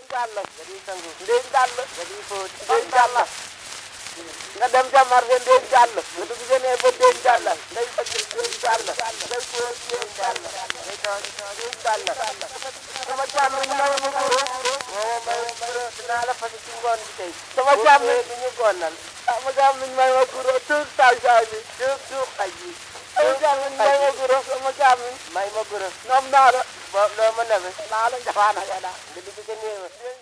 jàll nga di sangu ndéem jàll nga di fóot ndéem jàll nga dem ca marché ndéem jàll nga dugg jënee ba ndéem jàll ngay fëgg ndéem jàll ngay fóot ndéem jàll ngay toog ndéem jàll sama jàmm ñu may ma guro moo may dinaa la fas ci ngoon bi tey sama jàmm du ñu gonnal sama jàmm ñu may ma guro tuug saay saay bi tuug xaj yi sama jàmm ñu may ma guro sama jàmm may ma guro ñoom naa la loo ma nawe naa la njafaana ya daa nga dugg ca néew